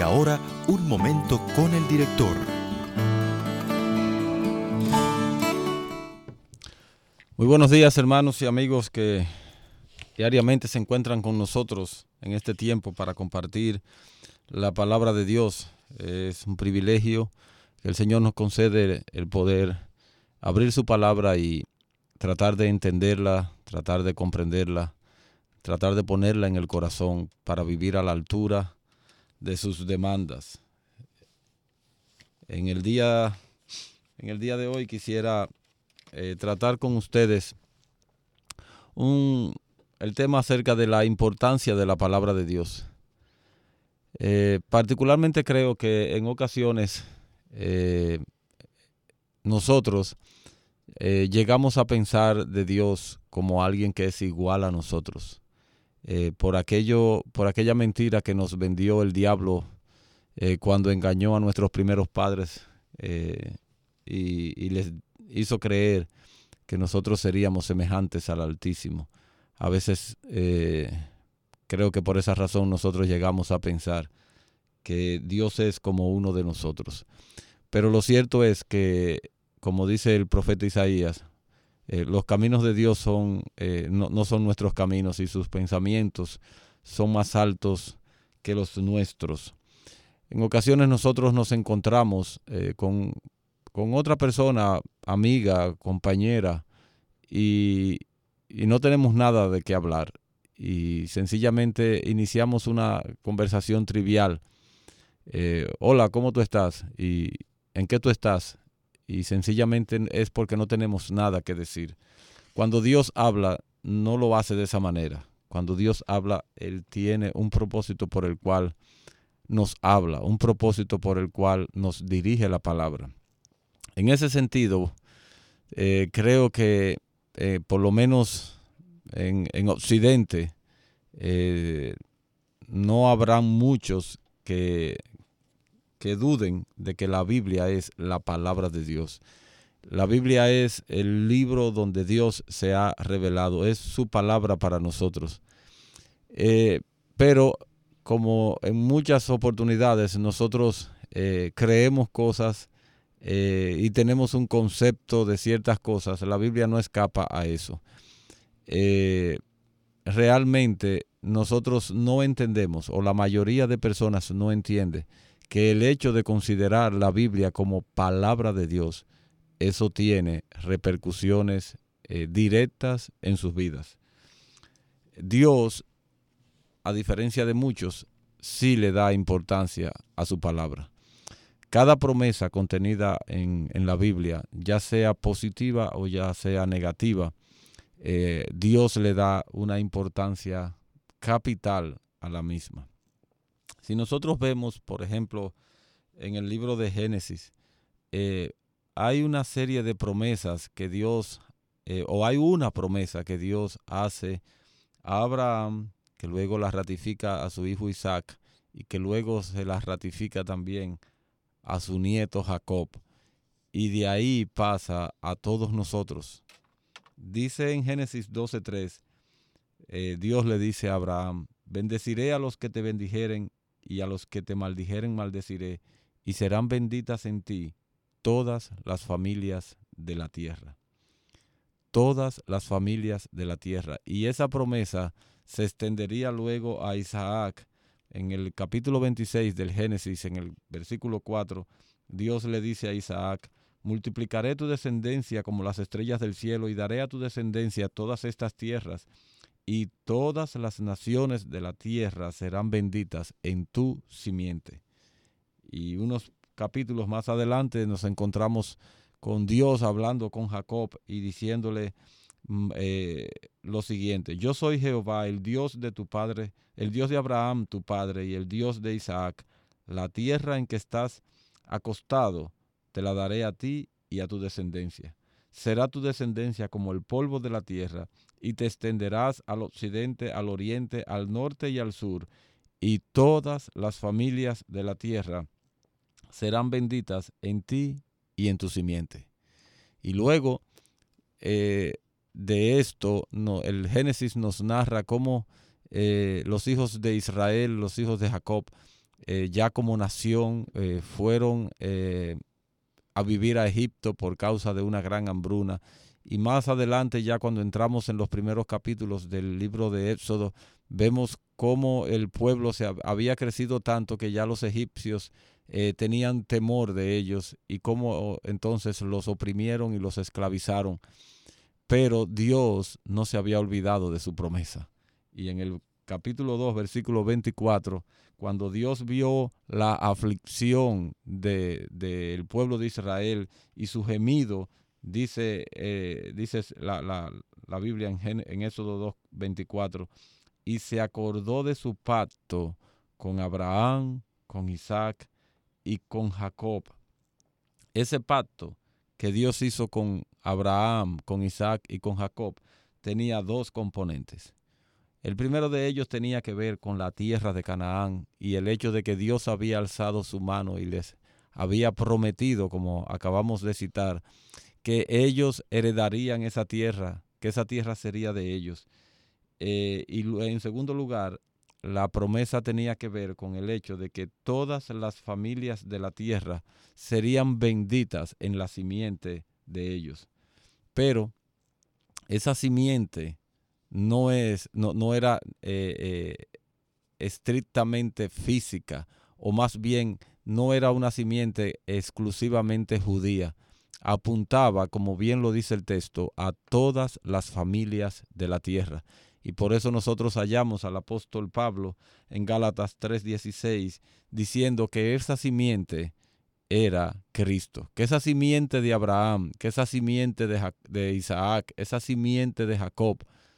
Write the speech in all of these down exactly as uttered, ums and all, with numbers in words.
ahora, un momento con el director. Muy buenos días, hermanos y amigos que diariamente se encuentran con nosotros en este tiempo para compartir la palabra de Dios. Es un privilegio que el Señor nos concede el poder abrir su palabra y tratar de entenderla, tratar de comprenderla, tratar de ponerla en el corazón para vivir a la altura de sus demandas. En el día, en el día de hoy quisiera eh, tratar con ustedes un, el tema acerca de la importancia de la palabra de Dios. Eh, particularmente creo que en ocasiones eh, nosotros eh, llegamos a pensar de Dios como alguien que es igual a nosotros. Eh, por aquello, por aquella mentira que nos vendió el diablo eh, cuando engañó a nuestros primeros padres eh, y, y les hizo creer que nosotros seríamos semejantes al Altísimo. A veces eh, creo que por esa razón nosotros llegamos a pensar que Dios es como uno de nosotros. Pero lo cierto es que, como dice el profeta Isaías, eh, los caminos de Dios son, eh, no, no son nuestros caminos y sus pensamientos son más altos que los nuestros. En ocasiones nosotros nos encontramos eh, con, con otra persona, amiga, compañera, y, y no tenemos nada de qué hablar. Y sencillamente iniciamos una conversación trivial. Eh, Hola, ¿cómo tú estás? ¿Y en qué tú estás? Y sencillamente es porque no tenemos nada que decir. Cuando Dios habla, no lo hace de esa manera. Cuando Dios habla, Él tiene un propósito por el cual nos habla, un propósito por el cual nos dirige la palabra. En ese sentido, eh, creo que eh, por lo menos en, en Occidente eh, no habrán muchos que, que duden de que la Biblia es la palabra de Dios. La Biblia es el libro donde Dios se ha revelado, es su palabra para nosotros. Eh, pero como en muchas oportunidades nosotros eh, creemos cosas eh, y tenemos un concepto de ciertas cosas, la Biblia no escapa a eso. Eh, realmente nosotros no entendemos, o la mayoría de personas no entiende, que el hecho de considerar la Biblia como palabra de Dios, eso tiene repercusiones eh, directas en sus vidas. Dios, a diferencia de muchos, sí le da importancia a su palabra. Cada promesa contenida en, en la Biblia, ya sea positiva o ya sea negativa, eh, Dios le da una importancia capital a la misma. Si nosotros vemos, por ejemplo, en el libro de Génesis, eh, hay una serie de promesas que Dios, eh, o hay una promesa que Dios hace a Abraham, que luego la ratifica a su hijo Isaac y que luego se la ratifica también a su nieto Jacob. Y de ahí pasa a todos nosotros. Dice en Génesis doce tres, eh, Dios le dice a Abraham, bendeciré a los que te bendijeren y a los que te maldijeren maldeciré, y serán benditas en ti todas las familias de la tierra. Todas las familias de la tierra. Y esa promesa se extendería luego a Isaac. En el capítulo veintiséis del Génesis, en el versículo cuatro, Dios le dice a Isaac, multiplicaré tu descendencia como las estrellas del cielo y daré a tu descendencia todas estas tierras, y todas las naciones de la tierra serán benditas en tu simiente. Y unos capítulos más adelante nos encontramos con Dios hablando con Jacob y diciéndole eh, lo siguiente: yo soy Jehová, el Dios de tu padre, el Dios de Abraham tu padre y el Dios de Isaac. La tierra en que estás acostado te la daré a ti y a tu descendencia. Será tu descendencia como el polvo de la tierra, y te extenderás al occidente, al oriente, al norte y al sur, y todas las familias de la tierra serán benditas en ti y en tu simiente. Y luego eh, de esto, no, el Génesis nos narra cómo eh, los hijos de Israel, los hijos de Jacob, eh, ya como nación eh, fueron eh, a vivir a Egipto por causa de una gran hambruna. Y más adelante, ya cuando entramos en los primeros capítulos del libro de Éxodo, vemos cómo el pueblo se había crecido tanto que ya los egipcios eh, tenían temor de ellos y cómo entonces los oprimieron y los esclavizaron. Pero Dios no se había olvidado de su promesa. Y en el capítulo dos, versículo veinticuatro, cuando Dios vio la aflicción del de, de pueblo de Israel y su gemido, dice, eh, dice la, la, la Biblia en, en Éxodo dos, veinticuatro, y se acordó de su pacto con Abraham, con Isaac y con Jacob. Ese pacto que Dios hizo con Abraham, con Isaac y con Jacob tenía dos componentes. El primero de ellos tenía que ver con la tierra de Canaán y el hecho de que Dios había alzado su mano y les había prometido, como acabamos de citar, que ellos heredarían esa tierra, que esa tierra sería de ellos. Eh, y en segundo lugar, la promesa tenía que ver con el hecho de que todas las familias de la tierra serían benditas en la simiente de ellos. Pero esa simiente no, es, no, no era eh, eh, estrictamente física, o más bien no era una simiente exclusivamente judía. Apuntaba, como bien lo dice el texto, a todas las familias de la tierra. Y por eso nosotros hallamos al apóstol Pablo en Gálatas tres dieciséis diciendo que esa simiente era Cristo, que esa simiente de Abraham, que esa simiente de, ja- de Isaac, esa simiente de Jacob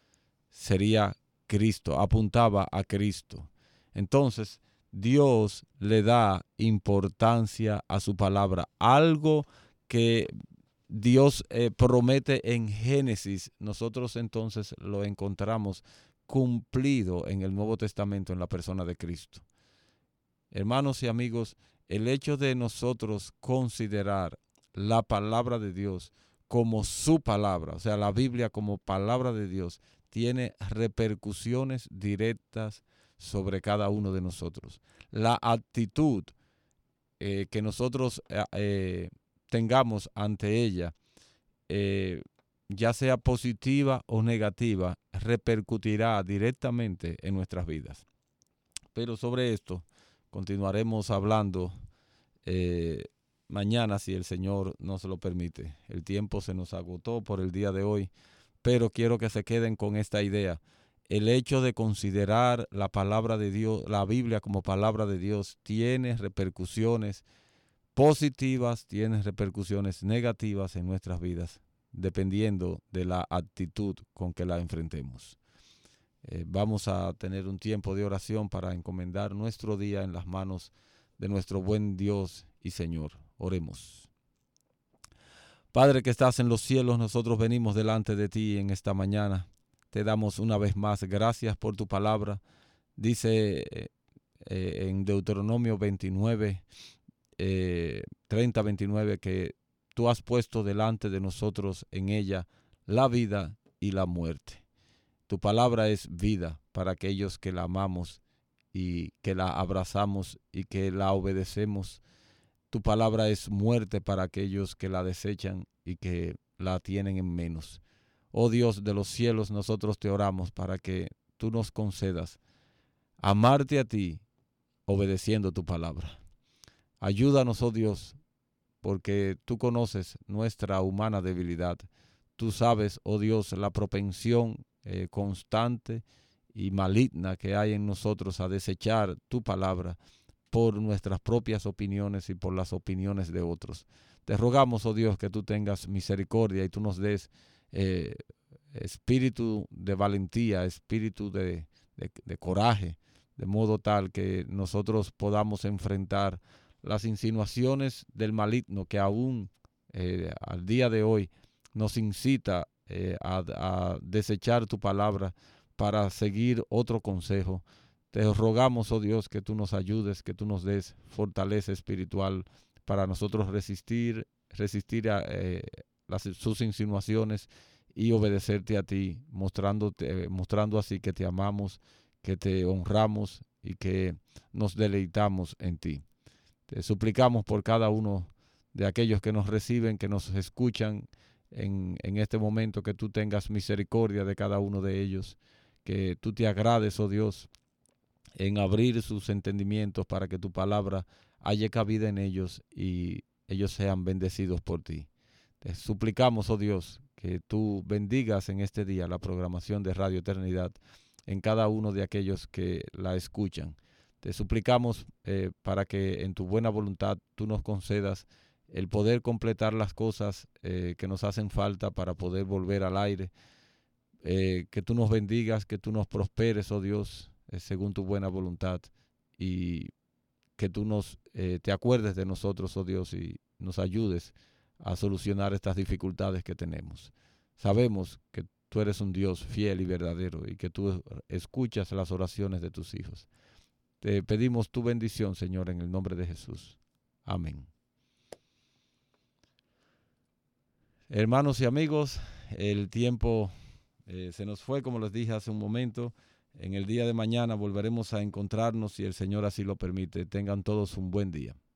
sería Cristo, apuntaba a Cristo. Entonces, Dios le da importancia a su palabra, algo que Dios eh, promete en Génesis, nosotros entonces lo encontramos cumplido en el Nuevo Testamento en la persona de Cristo. Hermanos y amigos, el hecho de nosotros considerar la palabra de Dios como su palabra, o sea, la Biblia como palabra de Dios, tiene repercusiones directas sobre cada uno de nosotros. La actitud eh, que nosotros eh, eh, tengamos ante ella, eh, ya sea positiva o negativa, repercutirá directamente en nuestras vidas. Pero sobre esto continuaremos hablando eh, mañana, si el Señor nos lo permite. El tiempo se nos agotó por el día de hoy, pero quiero que se queden con esta idea. El hecho de considerar la palabra de Dios, la Biblia como palabra de Dios, tiene repercusiones positivas, tiene repercusiones negativas en nuestras vidas, dependiendo de la actitud con que la enfrentemos. Eh, vamos a tener un tiempo de oración para encomendar nuestro día en las manos de nuestro buen Dios y Señor. Oremos. Padre que estás en los cielos, nosotros venimos delante de ti en esta mañana. Te damos una vez más gracias por tu palabra. Dice eh, eh, en Deuteronomio veintinueve, eh, treinta, veintinueve, que tú has puesto delante de nosotros en ella la vida y la muerte. Tu palabra es vida para aquellos que la amamos y que la abrazamos y que la obedecemos. Tu palabra es muerte para aquellos que la desechan y que la tienen en menos. Oh Dios de los cielos, nosotros te oramos para que tú nos concedas amarte a ti obedeciendo tu palabra. Ayúdanos, oh Dios, porque tú conoces nuestra humana debilidad. Tú sabes, oh Dios, la propensión eh, constante y maligna que hay en nosotros a desechar tu palabra por nuestras propias opiniones y por las opiniones de otros. Te rogamos, oh Dios, que tú tengas misericordia y tú nos des eh, espíritu de valentía, espíritu de, de, de coraje, de modo tal que nosotros podamos enfrentar las insinuaciones del maligno que aún eh, al día de hoy nos incita eh, a, a desechar tu palabra para seguir otro consejo. Te rogamos, oh Dios, que tú nos ayudes, que tú nos des fortaleza espiritual para nosotros resistir, resistir a eh, las, sus insinuaciones y obedecerte a ti, mostrándote, mostrando así que te amamos, que te honramos y que nos deleitamos en ti. Te suplicamos por cada uno de aquellos que nos reciben, que nos escuchan en, en este momento, que tú tengas misericordia de cada uno de ellos, que tú te agrades, oh Dios, en abrir sus entendimientos para que tu palabra haya cabida en ellos y ellos sean bendecidos por ti. Te suplicamos, oh Dios, que tú bendigas en este día la programación de Radio Eternidad en cada uno de aquellos que la escuchan. Te suplicamos eh, para que en tu buena voluntad tú nos concedas el poder completar las cosas eh, que nos hacen falta para poder volver al aire. Eh, que tú nos bendigas, que tú nos prosperes, oh Dios, eh, según tu buena voluntad, y que tú nos eh, te acuerdes de nosotros, oh Dios, y nos ayudes a solucionar estas dificultades que tenemos. Sabemos que tú eres un Dios fiel y verdadero y que tú escuchas las oraciones de tus hijos. Te pedimos tu bendición, Señor, en el nombre de Jesús. Amén. Hermanos y amigos, el tiempo eh, se nos fue, como les dije hace un momento. En el día de mañana volveremos a encontrarnos si el Señor así lo permite. Tengan todos un buen día.